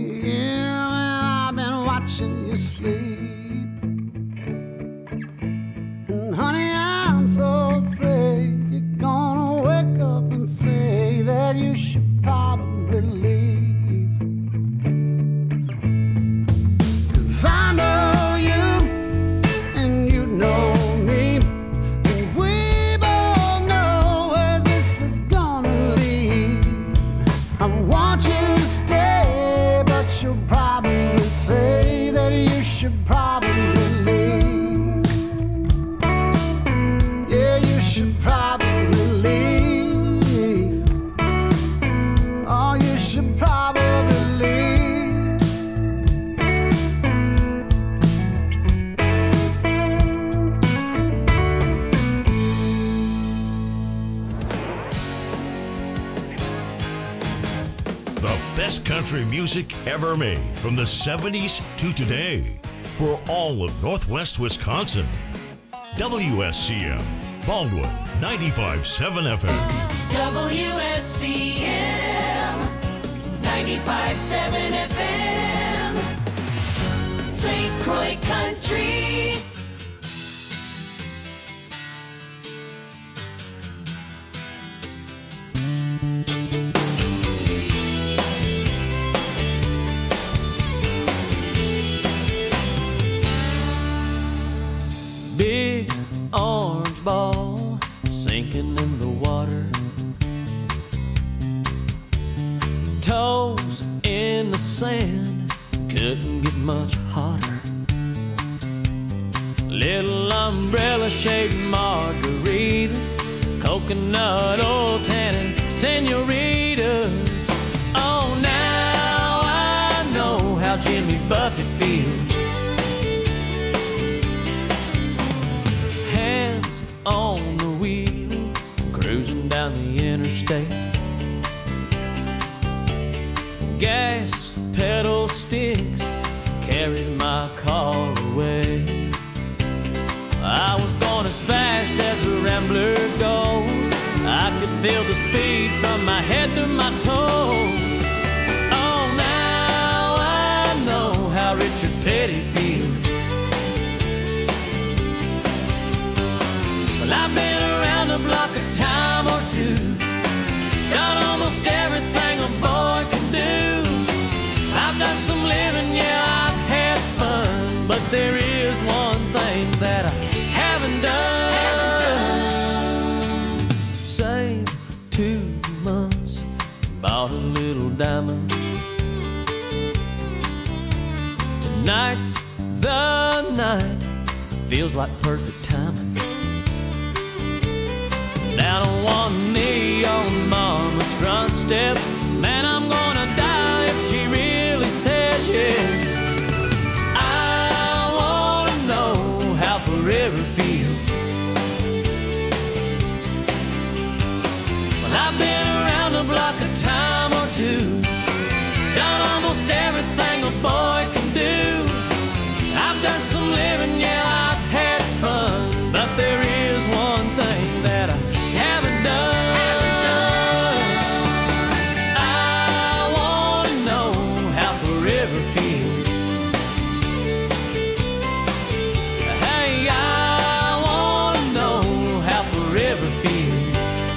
Yeah, I've been watching you sleep. And honey, I'm so afraid you're gonna wake up and say that you should probably leave. 'Cause I know you and you know me, and we both know where this is gonna lead. I want you to stay, but you'll probably say that you should probably leave. Yeah, you should probably leave. Oh, you should probably leave. The best country music ever made from the 70s to today for all of Northwest Wisconsin. WSCM, Baldwin, 95.7 FM. WSCM 95.7 FM St. Croix Country. Big orange ball sinking in the water, toes in the sand, couldn't get much hotter. Little umbrella-shaped margaritas, coconut oil tannin senoritas. Oh, now I know how Jimmy Buffett feels. Hands on the wheel, cruising down the interstate. Gas pedal sticks, carries my car away. I was going as fast as a rambler goes. I could feel the speed from my head to my toes. Oh, now I know how Richard Petty feels. Well, I've been around the block a time or two, done almost everything a boy can do. I've done some living, yeah, I've had fun, but there is one thing that I haven't done. Saved 2 months, bought a little diamond. Tonight's the night, feels like perfect timing. Down on one knee on mama's front steps, man, I'm gonna die if she really says yes. I wanna know how forever feels. Well, I've been around the block a time or two, done almost everything a boy can do. I've done some living, yeah, I've had fun, but there is one thing that I haven't done. I wanna know how forever feels. Hey, I wanna know how forever feels.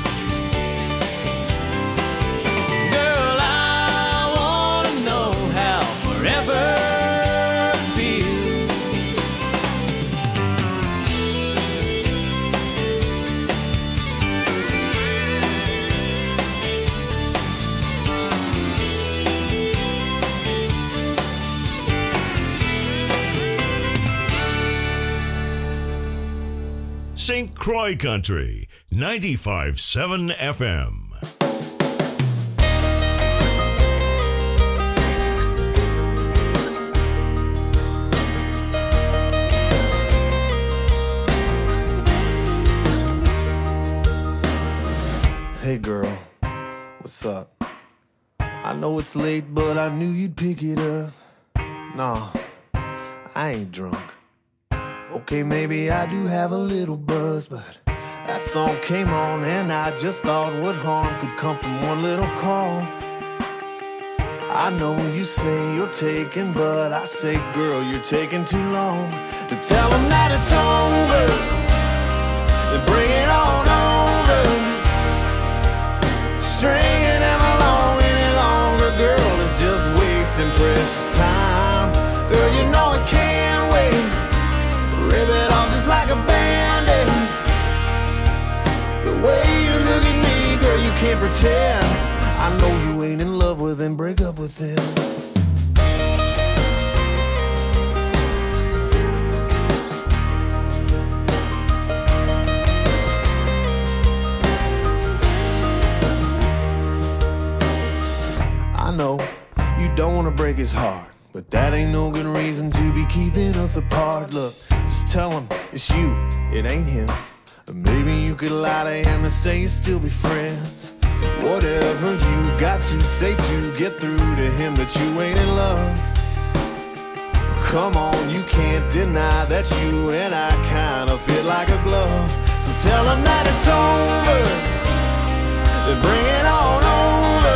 Girl, I wanna know how forever feels. St. Croix Country, 95.7 FM. Hey girl, what's up? I know it's late, but I knew you'd pick it up. Nah, I ain't drunk. Okay, maybe I do have a little buzz, but that song came on and I just thought what harm could come from one little call. I know you say you're taking, but I say, girl, you're taking too long to tell them that it's over. Then bring it on over. Stringing them along any longer, girl, is just wasting precious time. Girl, you know it can't wait. Rip it off just like a band-aid. The way you look at me, girl, you can't pretend. I know you ain't in love with him, break up with him. I know you don't wanna break his heart, but that ain't no good reason to be keeping us apart. Look, just tell him it's you, it ain't him. Or maybe you could lie to him and say you still be friends. Whatever you got to say to get through to him that you ain't in love. Come on, you can't deny that you and I kinda fit like a glove. So tell him that it's over, then bring it on over.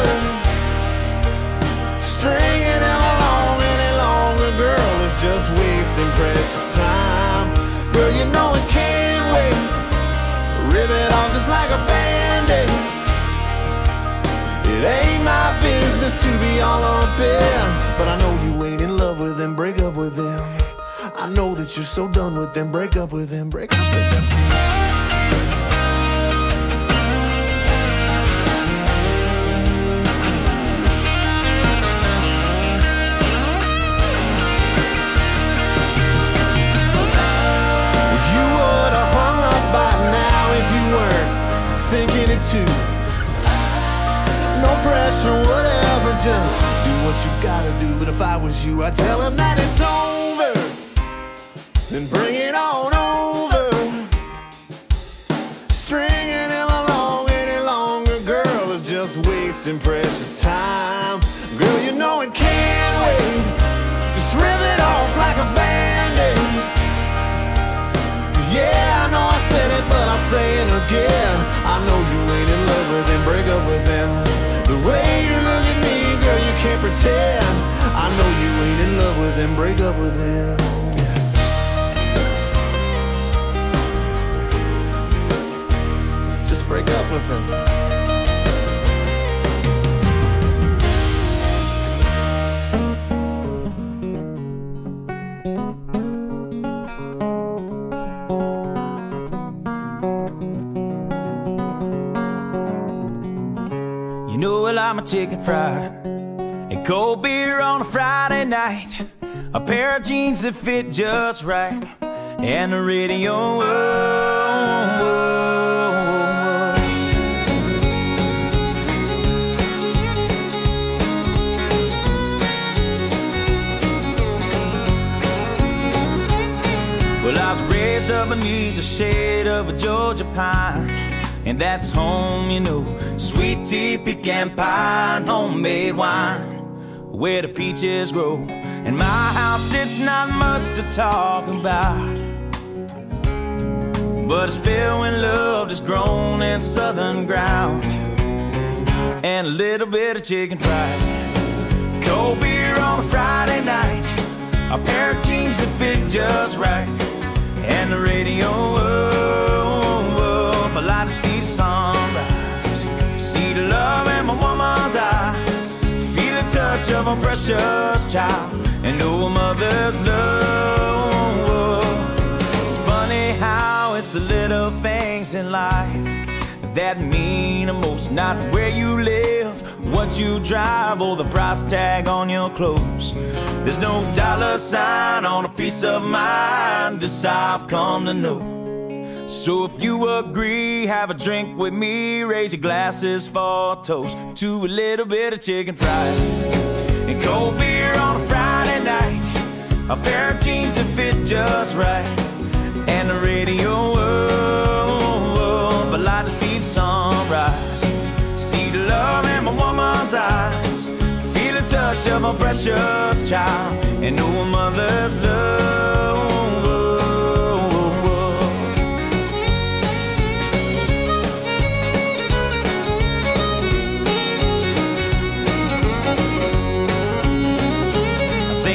Stringing him along any longer, girl, is just wasting precious time. Girl, you know it can't wait. Rip it off just like a band-aid. It ain't my business to be all up in, but I know you ain't in love with him, break up with him. I know that you're so done with him, break up with him, break up with him. You would have hung up by now if you weren't thinking it too. No pressure, whatever, just do what you gotta do. But if I was you, I'd tell him that it's over, then bring it on over. Stringing him along any longer, girl, is just wasting precious time. Girl, you know it can't wait. Just rip it off like a band-aid. Yeah, I know I said it, but I'll say it again. I know you ain't in love with him, break up with him. The way you look at me, girl, you can't pretend. I know you ain't in love with him, break up with him. Just break up with him. You know I like my chicken fried and cold beer on a Friday night, a pair of jeans that fit just right, and the radio. Well, I was raised up beneath the shade of a Georgia pine, and that's home, you know. Sweet tea, pecan pie, and homemade wine, where the peaches grow. In my house, it's not much to talk about, but it's filled with love that's grown in southern ground, and a little bit of chicken fried. Cold beer on a Friday night, a pair of jeans that fit just right, and the radio up. I like to see the sunrise, see the love in my woman's eyes, feel the touch of a precious child, and know a mother's love. It's funny how it's the little things in life that mean the most. Not where you live, what you drive, or the price tag on your clothes. There's no dollar sign on a piece of mind, this I've come to know. So if you agree, have a drink with me, raise your glasses for a toast to a little bit of chicken fried and cold beer on a Friday night, a pair of jeans that fit just right, and the radio up. I like to see the sunrise, see the love in my woman's eyes, feel the touch of a precious child, and know a mother's love.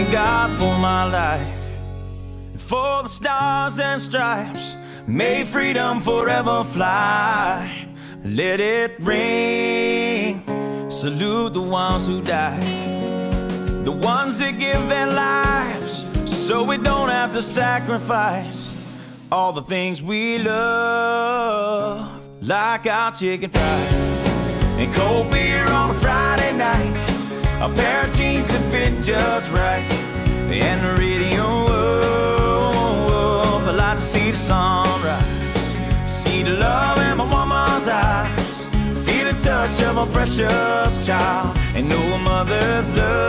thank God for my life, and for the stars and stripes. May freedom forever fly. Let it ring. Salute the ones who died, the ones that give their lives so we don't have to sacrifice all the things we love, like our chicken fried and cold beer on a Friday night, a pair of jeans that fit just right, and the radio up. I like to see the sunrise, see the love in my woman's eyes, feel the touch of a precious child, and know a mother's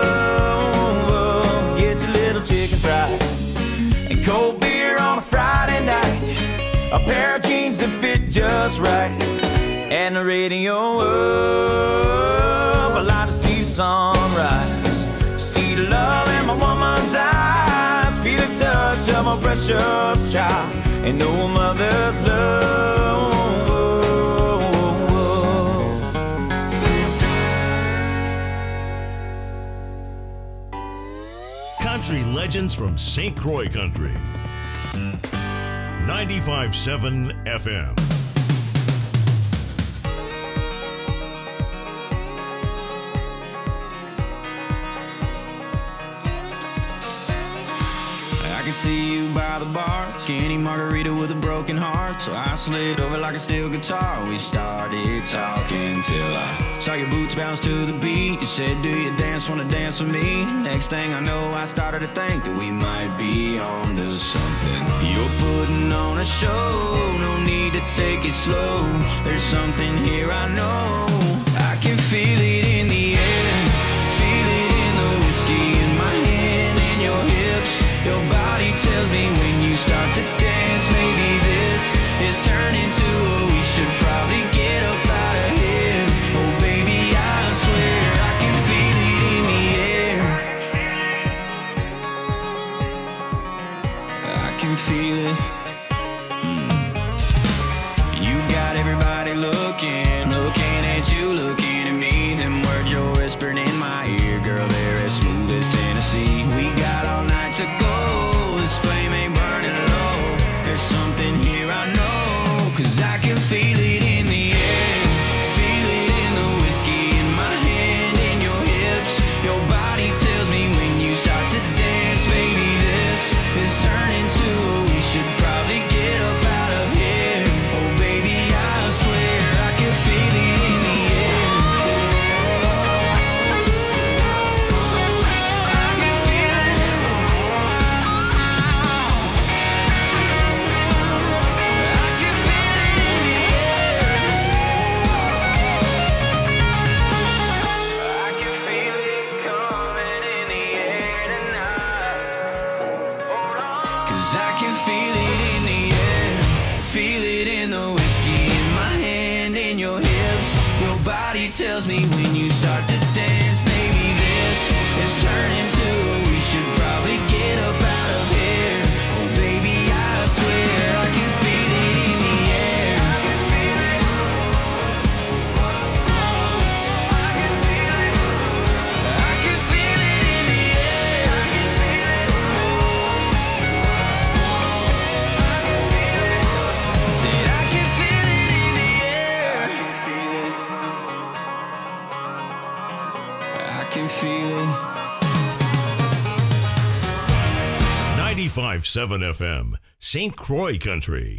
love. Get your little chicken fried and cold beer on a Friday night, a pair of jeans that fit just right, and the radio up. I like to see the sunrise, see the love in my woman's eyes, feel the touch of a precious child, and know a mother's love. Country legends from St. Croix Country. 95.7 FM. I can see you by the bar, skinny margarita with a broken heart. So I slid over like a steel guitar. We started talking till I saw your boots bounce to the beat. You said, do you dance, wanna dance with me? Next thing I know, I started to think that we might be on to something. You're putting on a show, no need to take it slow. There's something here I know. I can feel it in the air, feel it in the whiskey in my hand and your hips. Your body tells me when you start to dance, maybe this is turning to a we should probably get up out of here. Oh baby, I swear I can feel it in the air. I can feel it. You got everybody looking at you, looking at me. Them words you're whispering in my ear, girl, they're as smooth as Tennessee. We got all night to go. This flame ain't burning low. There's something here I know, 'cause I can feel it in the air, feel it in the whiskey in my hand and your hips. Your body tells me when you start to dance, baby, this is turning to a we should probably get up out of here. Oh baby, I swear I can feel it in the air. I can feel it. I can feel it in the air. I can feel it coming in the air tonight. Hold on. 'Cause I can feel it in the air, feel it in the whiskey in my hand and your hips. Your body tells me when you start to dance, maybe this is turning to a we should probably get up out of here. Oh baby, I swear I can feel it in the air. I can feel it. I can feel it. I can feel it in the air. I can feel it. Said I can feel it in the air. I can feel it. 95.7 FM, St. Croix Country.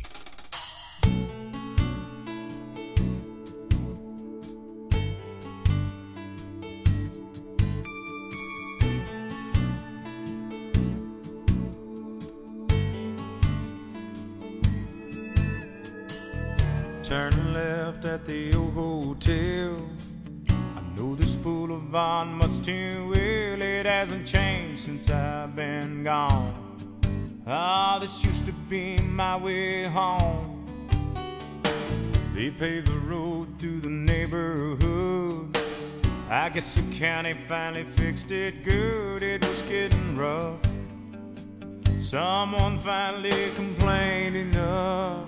Turn left at the old hotel. I know this boulevard much too well. It hasn't changed since I've been gone. Ah, this used to be my way home. They paved the road through the neighborhood. I guess the county finally fixed it good. It was getting rough. Someone finally complained enough.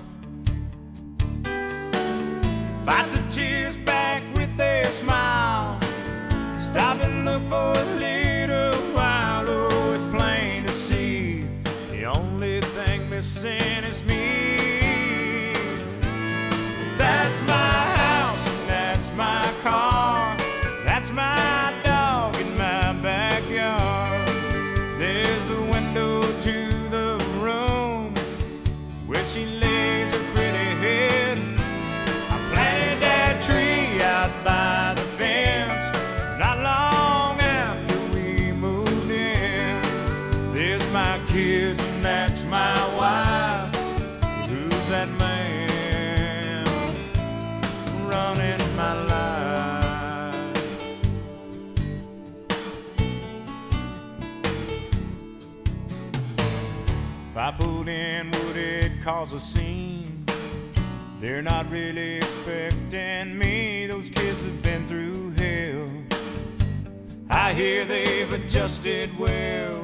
Fight the tears back with a smile. Stop and look for a little while. Oh, it's my wife. Who's that man running my life? If I pulled in, would it cause a scene? They're not really expecting me. Those kids have been through hell. I hear they've adjusted well.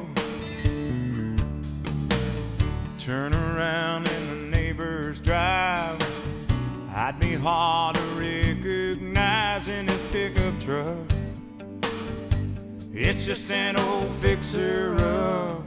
Turn around in the neighbor's drive, I'd be hard to recognize in his pickup truck. It's just an old fixer-up.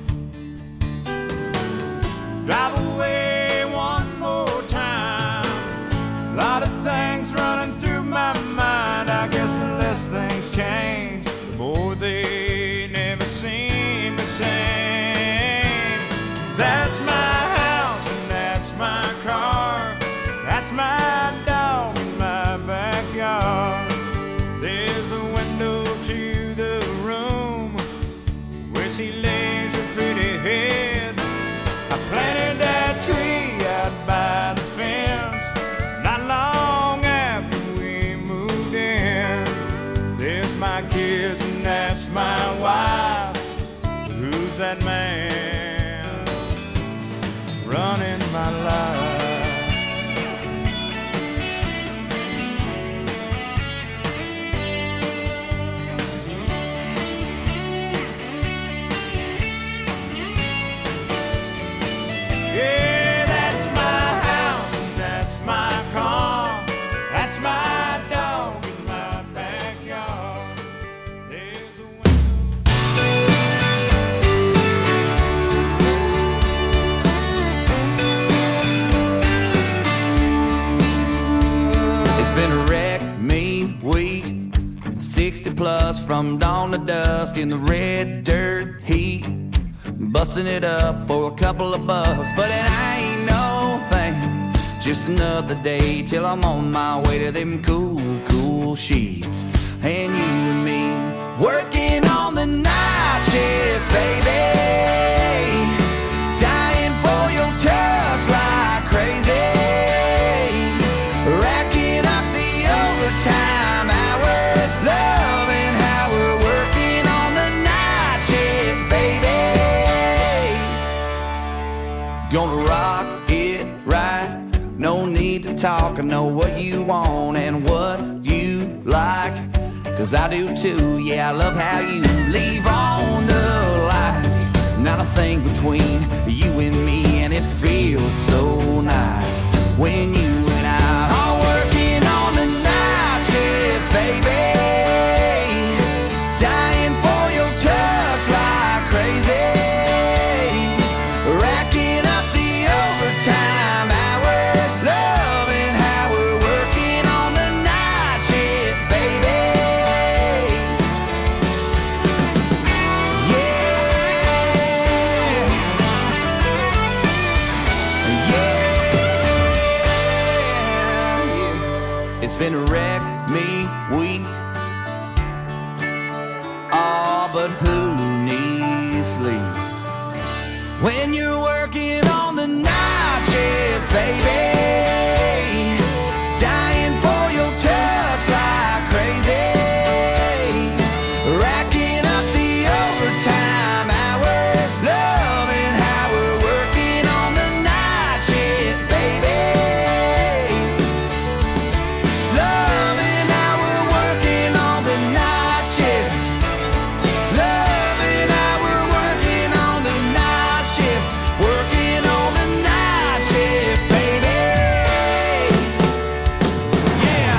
Drive away one more time. Lot of things running through my mind. I guess the less things change, the more they never seem the same. That's my house and that's my car. That's my dog in my backyard. There's a window to the room where she lays her pretty head. I planted that tree out by the fence not long after we moved in. There's my kids and that's my wife. Who's that man running my life? Yeah, that's my house and that's my car. That's my dog in my backyard. There's a It's been a wreck, me, week 60 plus from dawn to dusk in the red dirt heat, busting it up for a couple of bucks. But it ain't no thing, just another day till I'm on my way to them cool, cool sheets. And you and me working on the night shift, baby, dying for your touch like crazy, racking up the overtime hours, loving how we're working on the night shift, baby. Gonna rock it right, no need to talk. I know what you want and what you like, 'cause I do too. Yeah, I love how you leave on the lights. Not a thing between you and me, and it feels so nice when you and I are working on the night shift, baby, dying for your touch like crazy, racking up the overtime hours, loving how we're working on the night shift, baby. Yeah. It's been a wreck, me, week. Oh, but who needs sleep when you're working on the night shift, baby, dying for your touch like crazy, racking up the overtime hours, loving how we're working on the night shift, baby, loving how we're working on the night shift, loving how we're working on the night shift, working on the night shift, baby. Yeah.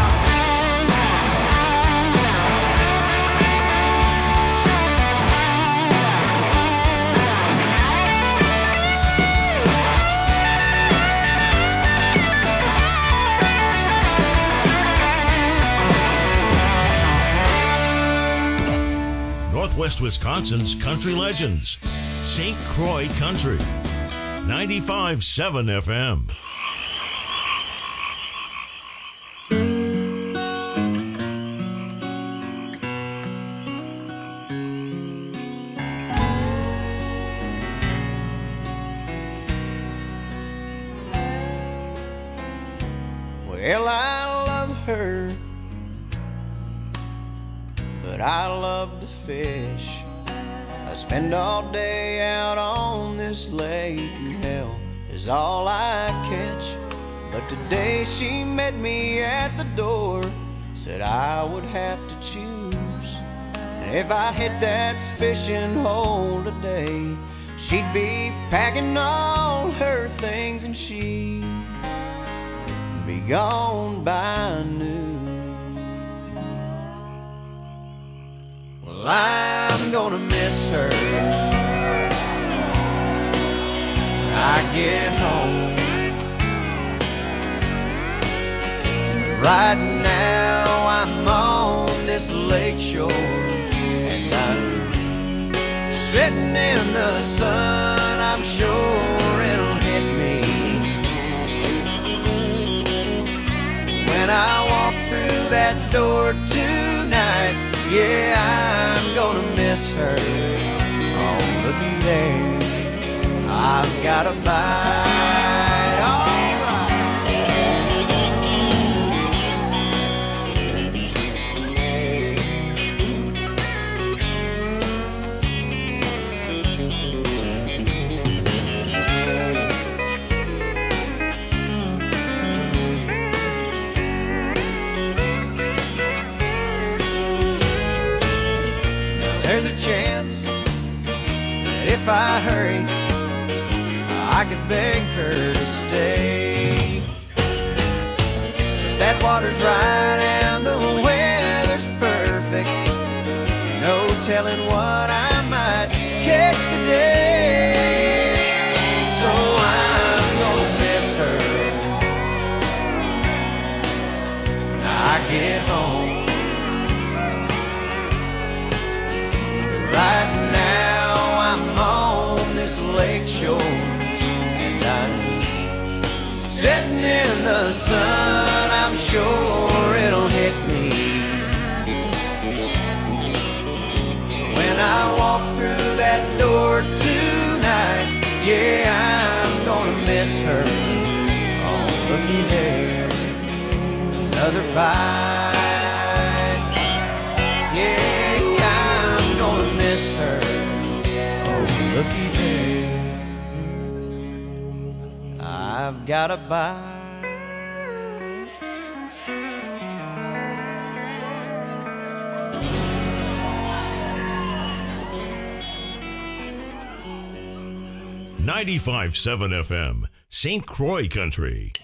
Northwest Wisconsin's country legends. St. Croix Country. 95.7 FM. Well, I love her, but I love to fish. I spend all day out on this lake, and hell is all I catch. But today she met me at the door, said I would have to choose. And if I hit that fishing hole today, she'd be packing all her things and she'd be gone by noon. Well, I'm gonna miss her when I get home. Right now I'm on this lake shore, and I'm sitting in the sun. I'm sure it'll hit me when I walk through that door tonight. Yeah, I'm gonna miss her. Oh, looky there, I've got a bite. All there's a chance that if I hurry, I could beg her to stay. If that water's right and the weather's perfect, no telling what I might catch today. So I'm gonna miss her when I get home. Right now I'm on this lake shore, and I'm sitting in the sun. I'm sure it'll hit me when I walk through that door tonight. Yeah, I'm gonna miss her. Oh, looky there, another bite. Yeah, I'm gonna miss her. Oh, looky there, I've got a bite. 95.7 FM, St. Croix Country.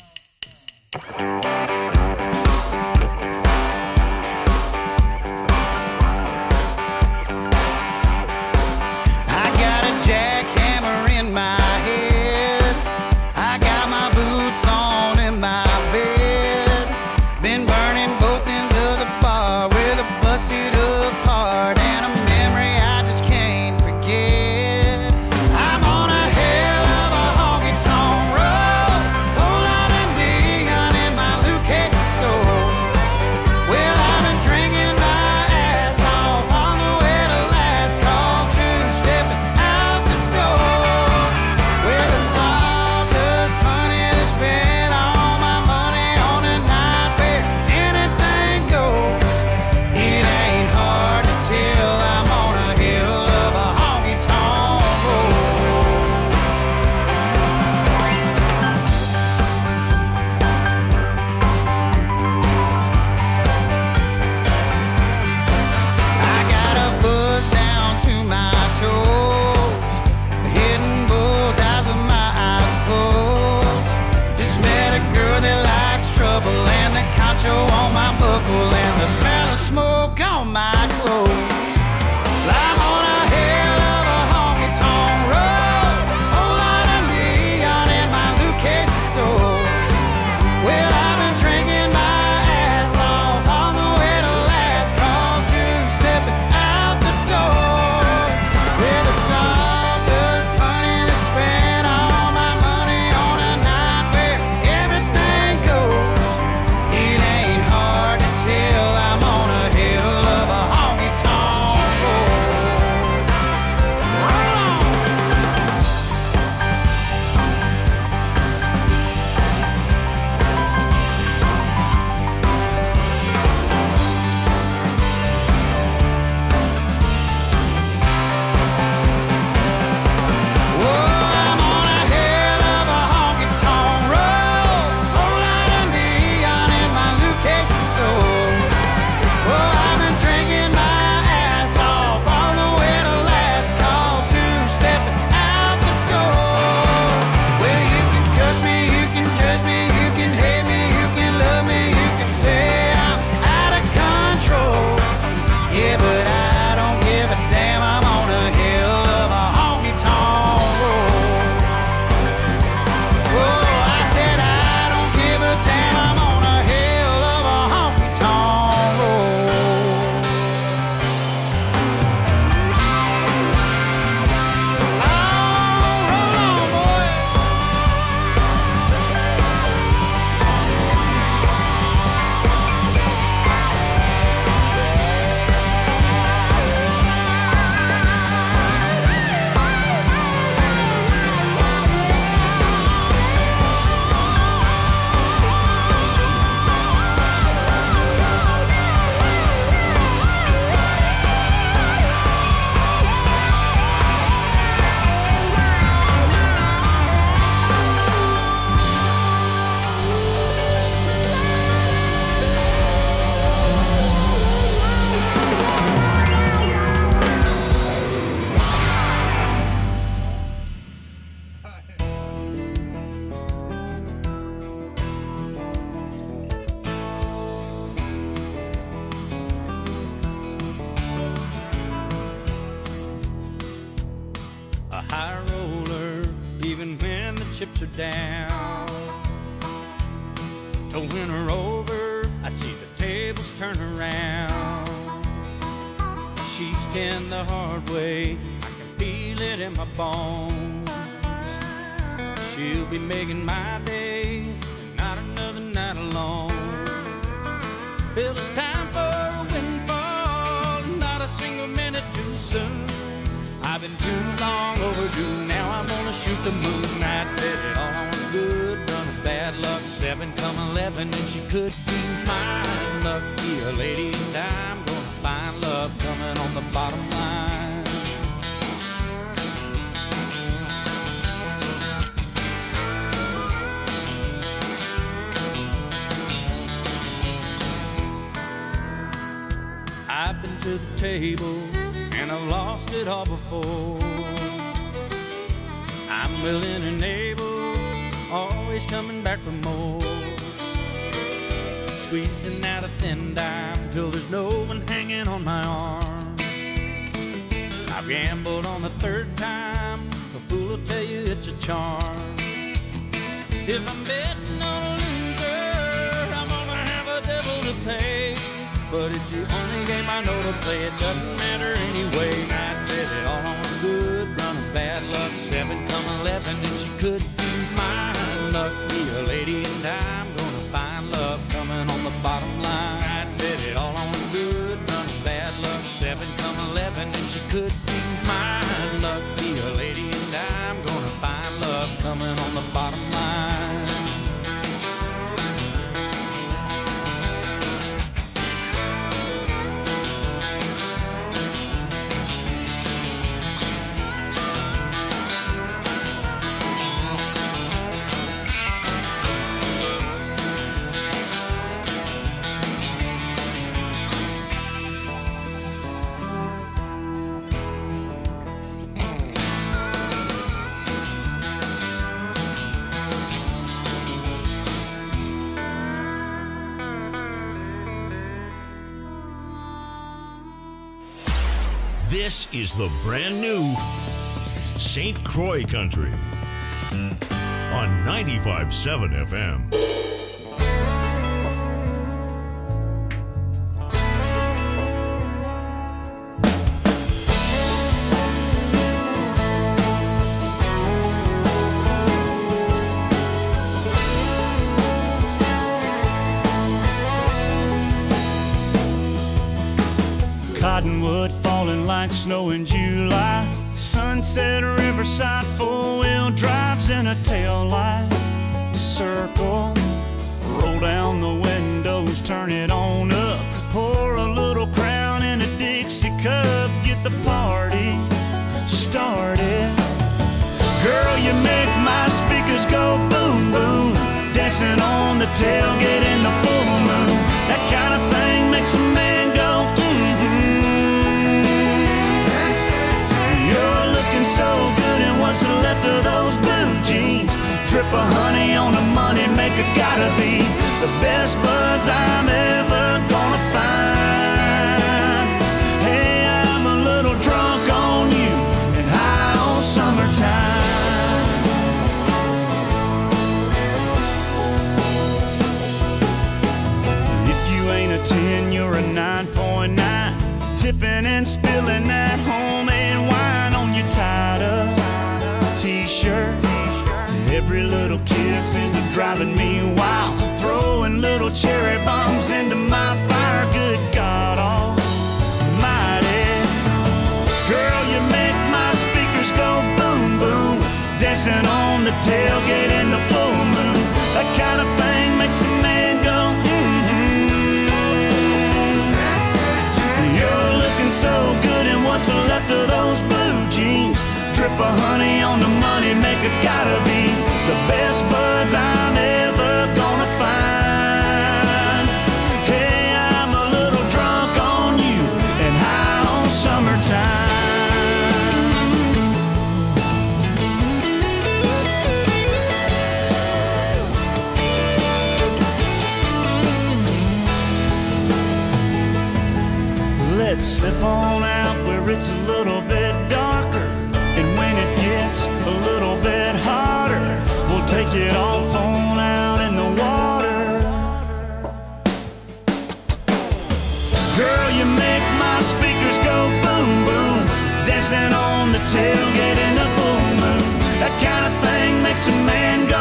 Hold on and neon in my Luke high roller, even when the chips are down. To win her over, I'd see the tables turn around. She's 10 the hard way, I can feel it in my bones. She'll be making my day, not another night alone. Well, it's time for a windfall, not a single minute too soon. I've been too long overdue, now I'm gonna shoot the moon. I bet it all on a good run of bad luck, 7 come 11, and she could be mine. Lucky a lady, and I'm gonna find love coming on the bottom line. I've been to the table and I've lost it all before. I'm willing and able, always coming back for more. Squeezing out a thin dime till there's no one hanging on my arm. I've gambled on the 3rd time, a fool will tell you it's a charm. If I'm betting on a loser, I'm gonna have a devil to pay. But it's the only game I know to play, it doesn't matter anyway. I bet it all on a good run of bad luck, 7 come 11, and she could be mine. Lucky a lady, and I'm gonna find love coming on the bottom line. I bet it all on a good run of bad luck, 7 come 11, and she could be mine. Lucky a lady, and I'm gonna find love coming on the bottom line. This is the brand new St. Croix Country on 95.7 FM. Cottonwood falling like snow in July. Sunset Riverside, 4-wheel drives in a tail light. Circle, roll down the windows, turn it on up. Pour a little Crown in a Dixie cup, get the party started. Girl, you make my speakers go boom, boom. Dancing on the tailgate in the full moon. That kind of thing makes a man go so good, and what's left of those blue jeans? Drip of honey on the money maker, gotta be the best buzz I'm ever gonna find. Hey, I'm a little drunk on you and high on summertime. If you ain't a 10, you're a 9.9. Tipping and spilling that homemade wine on your tied-up t-shirt. Every little kiss is driving me wild. Throwing little cherry bombs into my fire. Good God almighty. Girl, you make my speakers go boom, boom. Dancing on the tailgate in the full moon. That kind of thing makes a man go so good, and what's left of those blue jeans? Drip of honey on the money maker, gotta be the best buzz I'm ever gonna find. Hey, I'm a little drunk on you and high on summertime. Let's slip on out where it's a little bit darker, and when it gets it all thrown out in the water. Girl, you make my speakers go boom, boom, dancing on the tailgate in the full moon. That kind of thing makes a man go,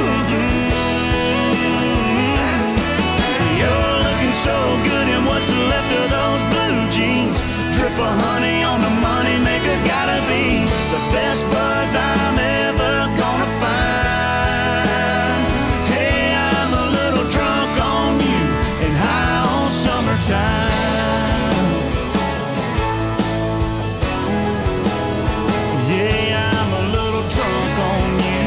You're looking so good in what's left of those blue jeans. Drip of honey on the money maker, gotta be the best buzz I'm ever gonna find. Hey, I'm a little drunk on you and high on summertime. Yeah, I'm a little drunk on you.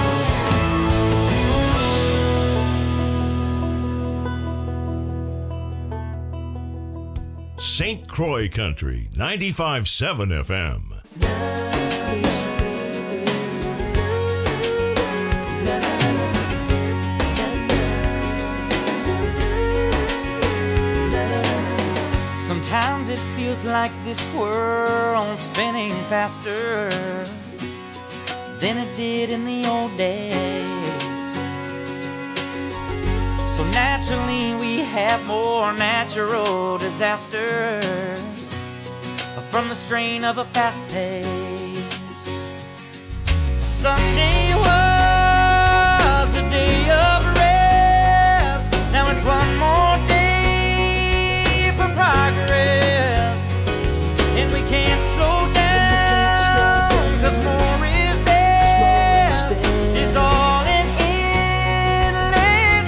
St. Croix Country, 95.7 FM. Sometimes it feels like this world's spinning faster than it did in the old days. So naturally we have more natural disasters from the strain of a fast pace. Sunday was a day of rest. Now it's one more day for progress, and we can't slow down, 'cause more is best. It's all an endless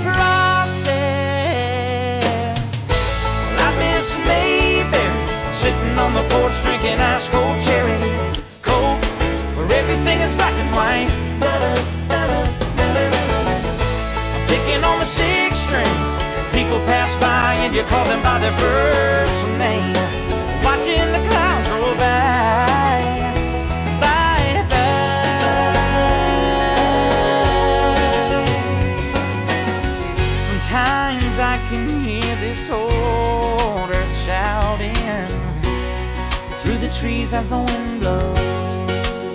process. Well, I miss Mayberry, sitting on the porch drinking ice cold cherry Coke, where everything is black and white. Picking on the sixth string, people pass by and you call them by their first name. Watching the clouds roll by, by, by. Sometimes I can hear this old earth shouting through the trees as the wind blows.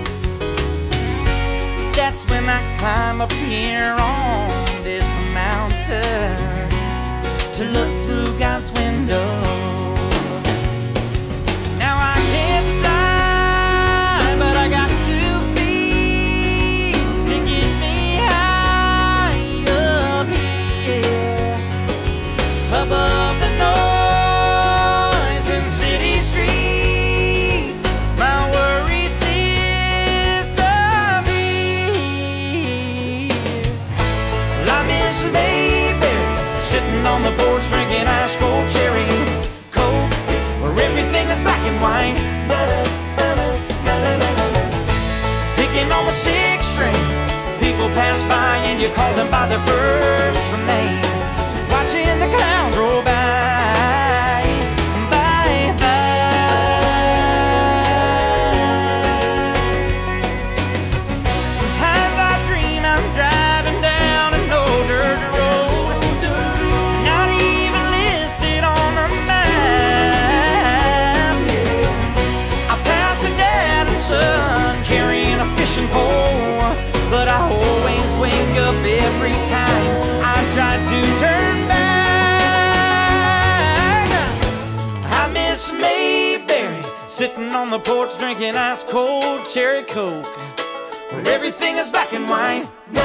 That's when I climb up here on this mountain to look through God's window. Now I can't fly, but I got 2 feet to get me high up here, above the noise in city streets. My worries disappear. Well, I miss Mayberry, sitting on the porch drinking ice cold cherry Coke, where everything is black and white. Picking on the sixth string, people pass by and you call them by their first name. Watching the clouds roll by, by, by. Sometimes I dream I'm driving down an old dirt road, not even listed on the map. I pass a dad and son carrying a fishing pole, but I always wake up every time I try to turn back. I miss Mayberry, sitting on the porch drinking ice cold cherry Coke, where everything is black and white.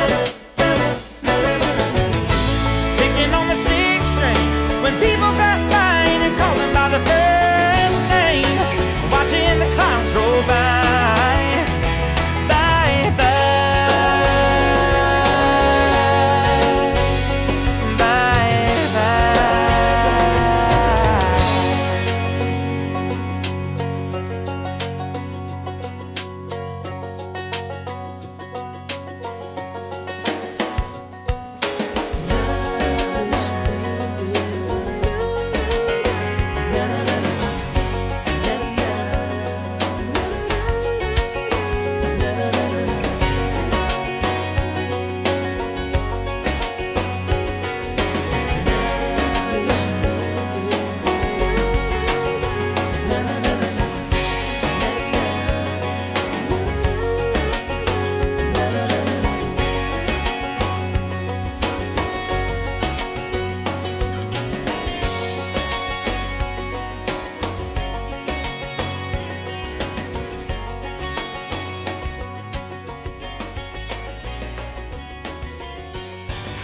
Picking on the sixth string, when people pass by and call them by their first name. Watching the clouds roll by, by, by, by, by.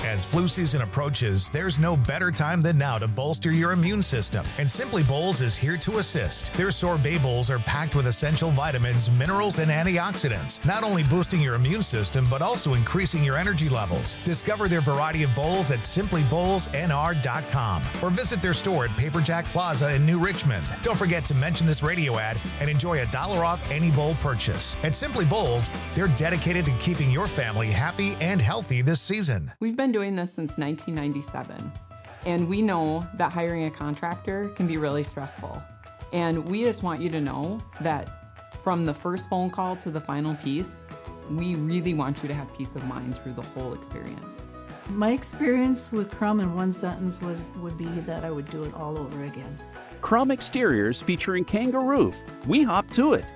As flu season approaches, there's no better time than now to bolster your immune system, and Simply Bowls is here to assist. Their sorbet bowls are packed with essential vitamins, minerals, and antioxidants, not only boosting your immune system, but also increasing your energy levels. Discover their variety of bowls at simplybowlsnr.com or visit their store at Paperjack Plaza in New Richmond. Don't forget to mention this radio ad and enjoy $1 off any bowl purchase. At Simply Bowls, they're dedicated to keeping your family happy and healthy this season. We've been doing this since 1997, and we know that hiring a contractor can be really stressful. And we just want you to know that from the first phone call to the final piece, we really want you to have peace of mind through the whole experience. My experience with Crum in one sentence would be that I would do it all over again. Crum Exteriors featuring Kangaroo. We hop to it.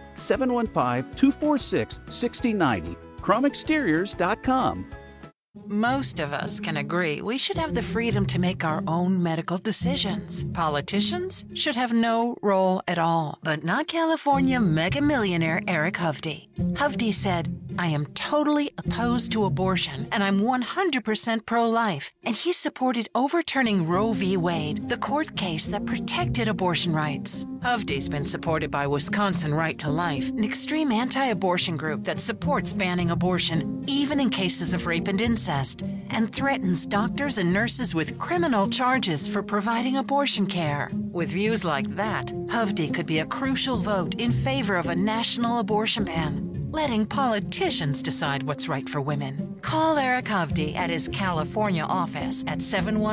715-246-6090. CrumExteriors.com. Most of us can agree we should have the freedom to make our own medical decisions. Politicians should have no role at all, but not California mega millionaire Eric Hovde. Hovde said, "I am totally opposed to abortion, and I'm 100% pro-life." And he supported overturning Roe v. Wade, the court case that protected abortion rights. Hovde's been supported by Wisconsin Right to Life, an extreme anti-abortion group that supports banning abortion, even in cases of rape and incest, and threatens doctors and nurses with criminal charges for providing abortion care. With views like that, Hovde could be a crucial vote in favor of a national abortion ban, letting politicians decide what's right for women. Call Eric Hovde at his California office at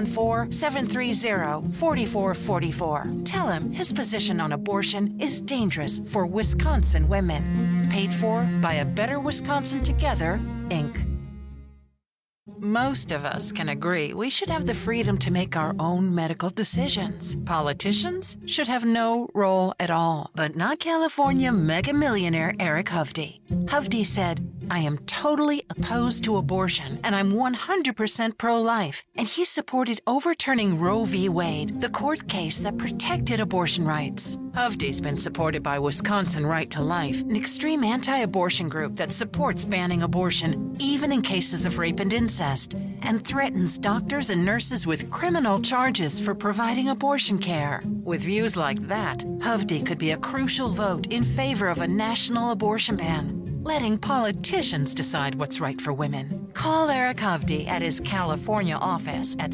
714-730-4444. Tell him his position on abortion is dangerous for Wisconsin women. Paid for by A Better Wisconsin Together, Inc. Most of us can agree we should have the freedom to make our own medical decisions. Politicians should have no role at all, but not California mega millionaire Eric Hovde. Hovde said, "I am totally opposed to abortion, and I'm 100% pro-life." And he supported overturning Roe v. Wade, the court case that protected abortion rights. Hovde's been supported by Wisconsin Right to Life, an extreme anti-abortion group that supports banning abortion, even in cases of rape and incest, and threatens doctors and nurses with criminal charges for providing abortion care. With views like that, Hovde could be a crucial vote in favor of a national abortion ban, letting politicians decide what's right for women. Call Eric Hovde at his California office at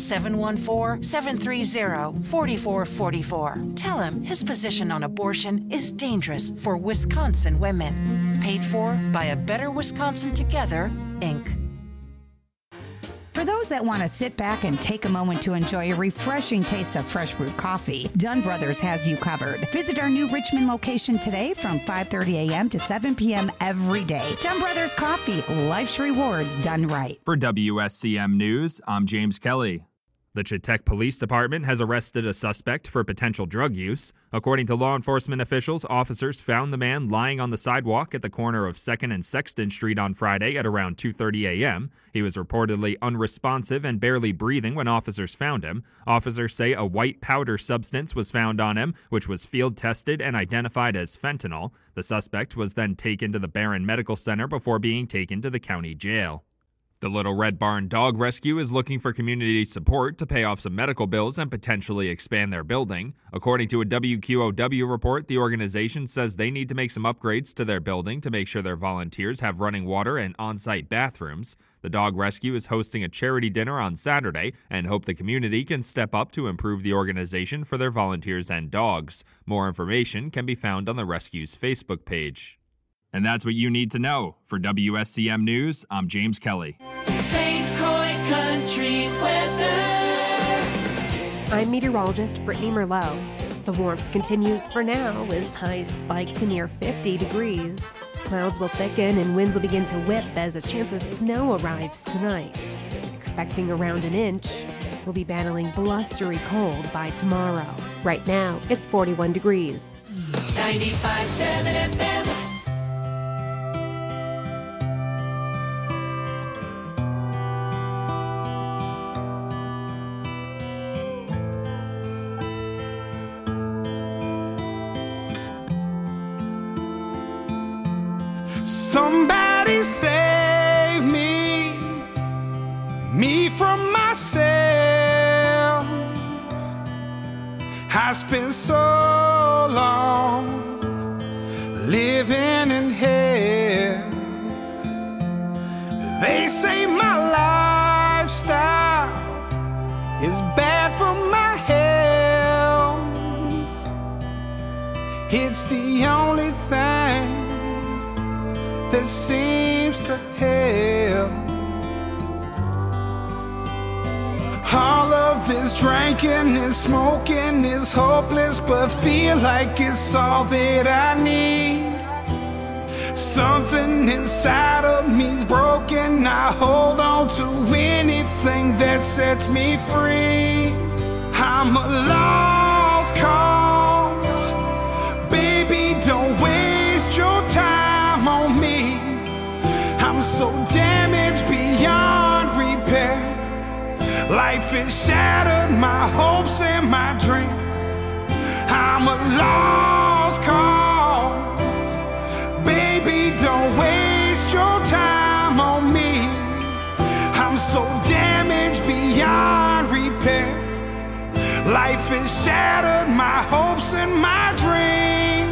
714-730-4444. Tell him his position on abortion is dangerous for Wisconsin women. Paid for by A Better Wisconsin Together, Inc. For those that want to sit back and take a moment to enjoy a refreshing taste of fresh brewed coffee, Dunn Brothers has you covered. Visit our new Richmond location today from 5:30 a.m. to 7 p.m. every day. Dunn Brothers Coffee, life's rewards done right. For WSCM News, I'm James Kelly. The Chetek Police Department has arrested a suspect for potential drug use. According to law enforcement officials, officers found the man lying on the sidewalk at the corner of 2nd and Sexton Street on Friday at around 2:30 a.m. He was reportedly unresponsive and barely breathing when officers found him. Officers say a white powder substance was found on him, which was field tested and identified as fentanyl. The suspect was then taken to the Barron Medical Center before being taken to the county jail. The Little Red Barn Dog Rescue is looking for community support to pay off some medical bills and potentially expand their building. According to a WQOW report, the organization says they need to make some upgrades to their building to make sure their volunteers have running water and on-site bathrooms. The Dog Rescue is hosting a charity dinner on Saturday and hope the community can step up to improve the organization for their volunteers and dogs. More information can be found on the rescue's Facebook page. And that's what you need to know. For WSCM News, I'm James Kelly. St. Croix Country weather. I'm meteorologist Brittany Merlot. The warmth continues for now as highs spike to near 50 degrees. Clouds will thicken and winds will begin to whip as a chance of snow arrives tonight. Expecting around an inch. We'll be battling blustery cold by tomorrow. Right now, it's 41 degrees. 95.7 FM. Somebody save me from my myself. I spent so long living in hell. They say my lifestyle is bad for my health. It's the only thing that seems to help. All of this drinking and smoking is hopeless, but feel like it's all that I need. Something inside of me's broken. I hold on to anything that sets me free. I'm a lost cause. Baby, don't waste your time on me. I'm so damaged beyond repair. Life has shattered my hopes and my dreams. I'm a lost cause. Baby, don't waste your time on me. I'm so damaged beyond repair. Life has shattered my hopes and my dreams.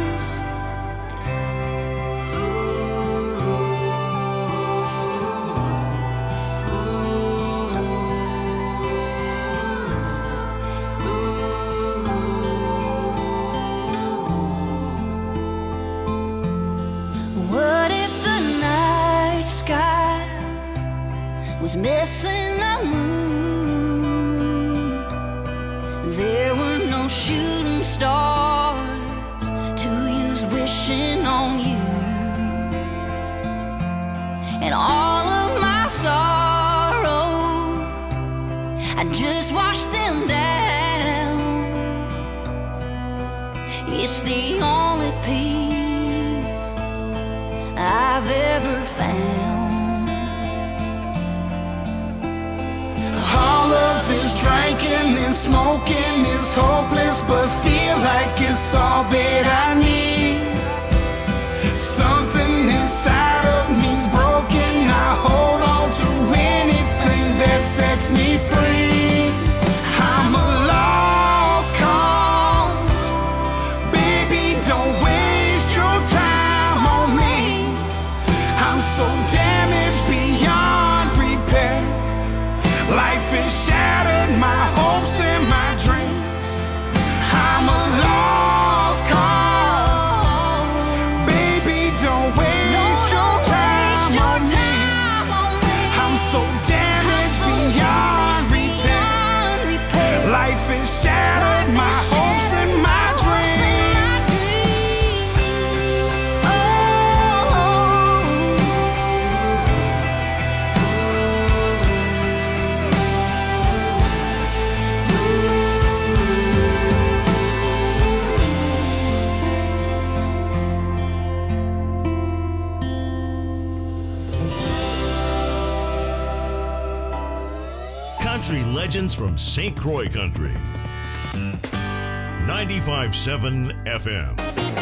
What if the night sky was missing a moon? There were no shooting stars to use wishing on you. And all of my sorrows, I just washed them down. It's the only peace I've ever found. All of this drinking and smoking is hopeless, but feel like it's all that I need. Something inside of me's broken. I hold on to anything that sets me free. I'm a lost cause. Baby, don't waste your time on me. I'm so damaged beyond repair. Life has shattered my hopes and my dreams. I'm a lost cause. Baby, don't waste your time on me. I'm so damaged beyond repair. Life has shattered my hopes and my dreams. Country legends from St. Croix Country. 95.7 FM.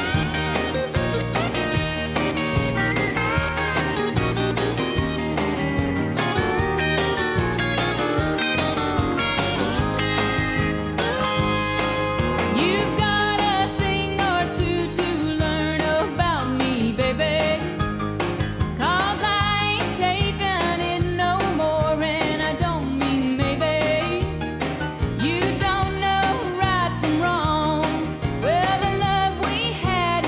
You've got a thing or two to learn about me, baby. 'Cause I ain't taking it no more, and I don't mean maybe. You don't know right from wrong. Well, the love we had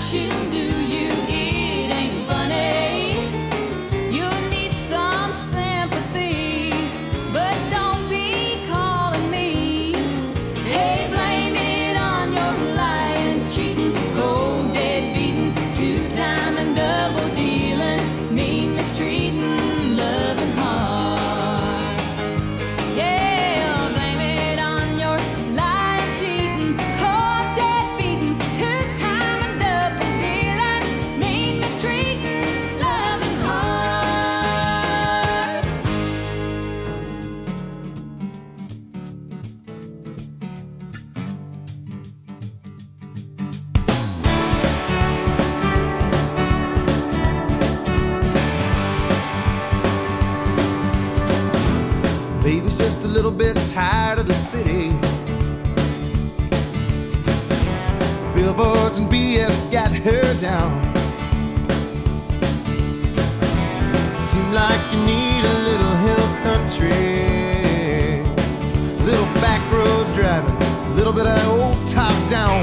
shouldn't do you, it ain't funny. You need some sympathy, but don't be calling me. Hey, blame it on your lying, cheating, cold, dead beating, two-time and double dealing, mean mistreating, loving hard. Yeah, blame it on your lying, cheating, cold, dead beating, two-time and double dealing, mean mistreating, loving hard. Baby's just a little bit tired of the city. Billboards and BS got her down. Seem like you need a little hill country, little back roads driving, a little bit of old top down.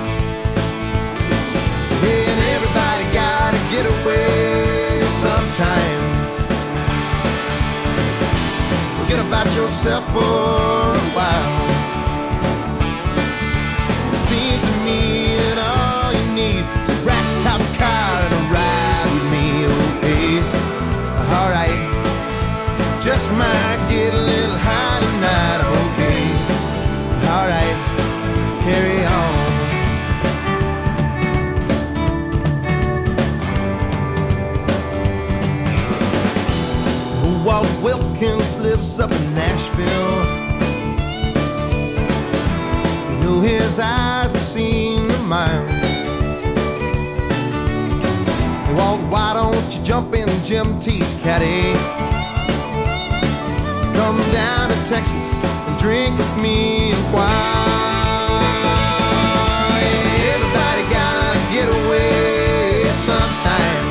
Hey, and everybody gotta get away sometime. Forget about yourself for a while. Seems to me that all you need is a rat-top car and a ride with me, okay? Alright, just might get a little high tonight, okay? Alright, carry on. Walt Wilkins lives up in Nashville. You know his eyes have seen the miles. Hey, Walt, why don't you jump in Jim T's caddy? Come down to Texas and drink with me a while. Everybody gotta get away sometime.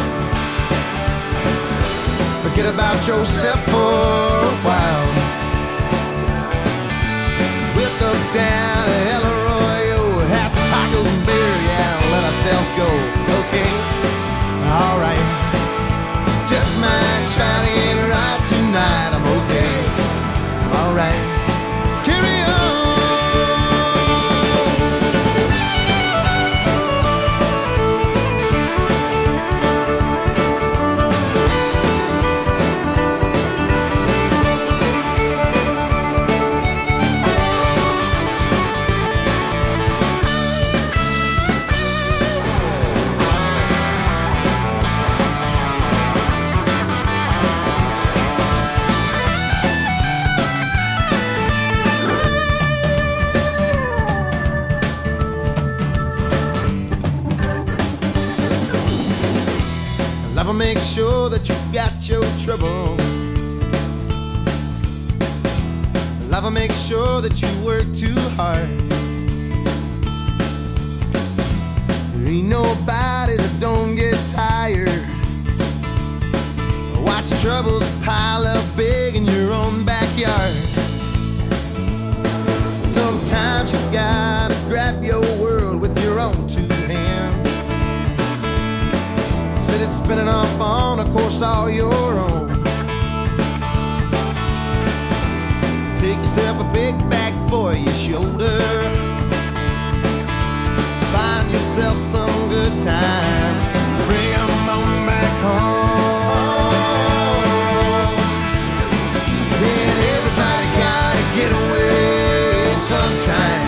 Forget about yourself for a while. We'll go down to El Arroyo, have some tacos and beer, yeah, and let ourselves go, okay? Alright, just might try to get it right tonight, I'm okay. Alright, carry on. Love will make sure that you got your trouble. Love will make sure that you work too hard. There ain't nobody that don't get tired. Watch your troubles pile up big in your own backyard. Sometimes you gotta grab your world with your own two hands. Set it spinning up on a course all your own. Take yourself a big bag for your shoulder. Find yourself some good times. Bring 'em on back home. Then everybody gotta get away sometime.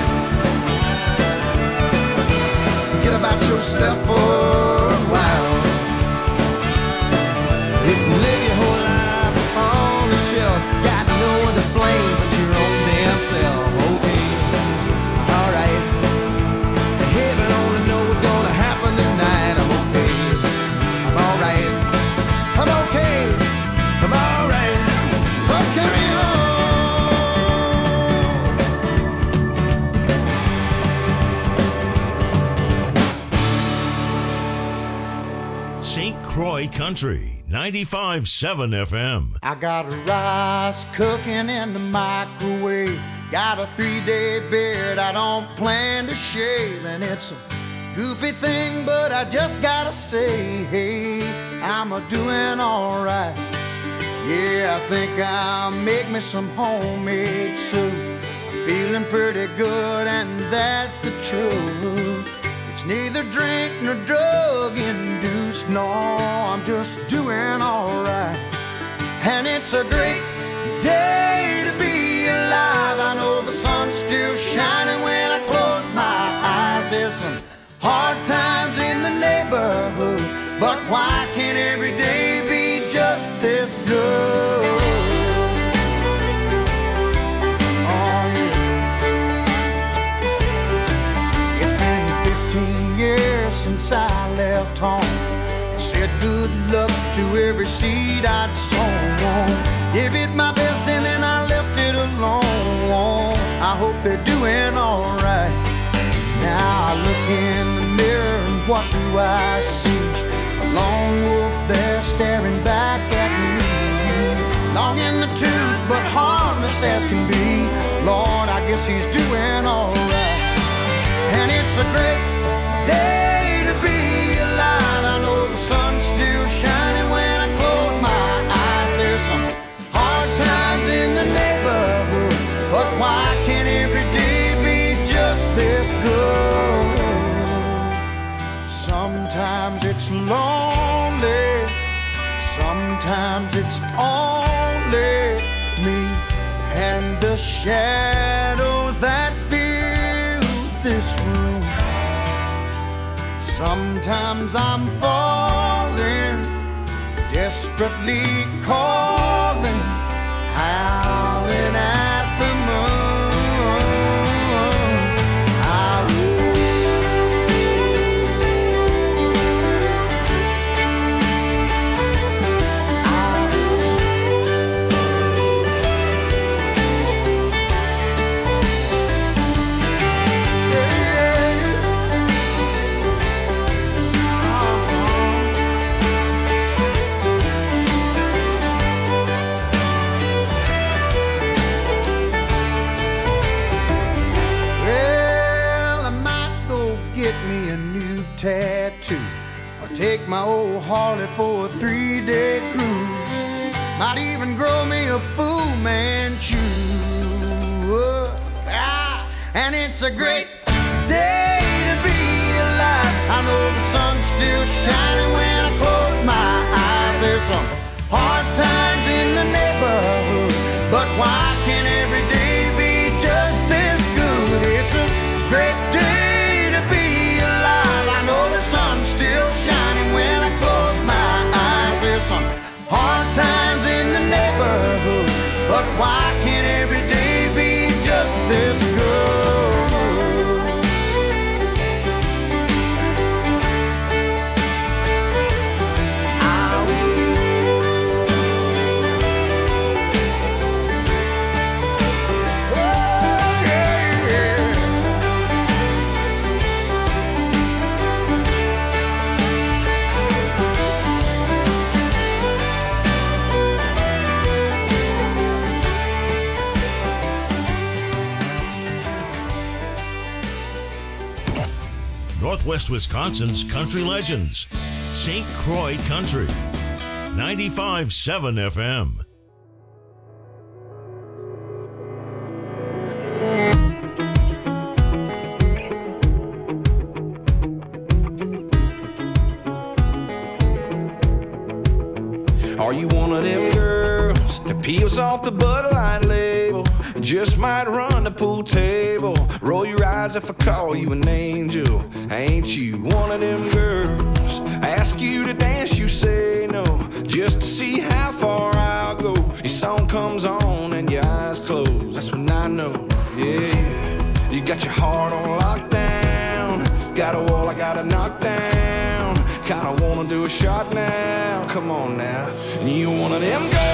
Forget about yourself for a while. If you live your whole life on the shelf, got no one to blame but your own damn self. Okay, alright. Heaven only know what's gonna happen tonight. I'm okay, I'm alright. I'm okay, I'm alright. Oh, carry on. St. Croix Country. 95.7 FM. I got rice cooking in the microwave. Got a 3-day beard I don't plan to shave. And it's a Goofy thing, but I just gotta say, hey, I'm a-doing alright. Yeah, I think I'll make me some homemade soup. I'm feeling pretty good, and that's the truth. It's neither drink nor drug induced, no, I'm just doing alright. And it's a great day to be alive. I know the sun's still shining when I close my eyes. There's some hard times in the neighborhood, but why can't every day be just this good? Oh yeah. It's been 15 years since I left home. Said good luck to every seed I'd sown. Gave it my best and then I left it alone. I hope they're doing alright. Now I look in the mirror and what do I see? A lone wolf there staring back at me. Long in the tooth but harmless as can be. Lord, I guess he's doing alright. And it's a great day to be alive. I know the sun's still shining when I close my eyes. There's some hard times in the neighborhood, but why can't every day be just this good? Sometimes it's lonely, sometimes it's only me and the shadows that fill this room. Sometimes I'm falling, desperately calling, howling at the moon. Tattoo, or take my old Harley for a 3-day cruise. Might even grow me a Fu Manchu. And it's a great day to be alive. I know the sun's still shining when I close my eyes. There's some hard times in the neighborhood, but why can't every day be just this good? It's a great day to be alive. I know the sun's still shining when I close my eyes. There's some hard times in the neighborhood, but why can't every day be just this good? Northwest Wisconsin's country legends. St. Croix Country. 95.7 FM. Are you one of them girls that peels off the Bud Light label? Just might run the pool table. Roll your eyes if I call you an angel. Ain't you one of them girls? Ask you to dance, you say no. Just to see how far I'll go. Your song comes on and your eyes close. That's when I know, yeah. You got your heart on lockdown. Got a wall I gotta knock down. Kinda wanna do a shot now. Come on now. You one of them girls.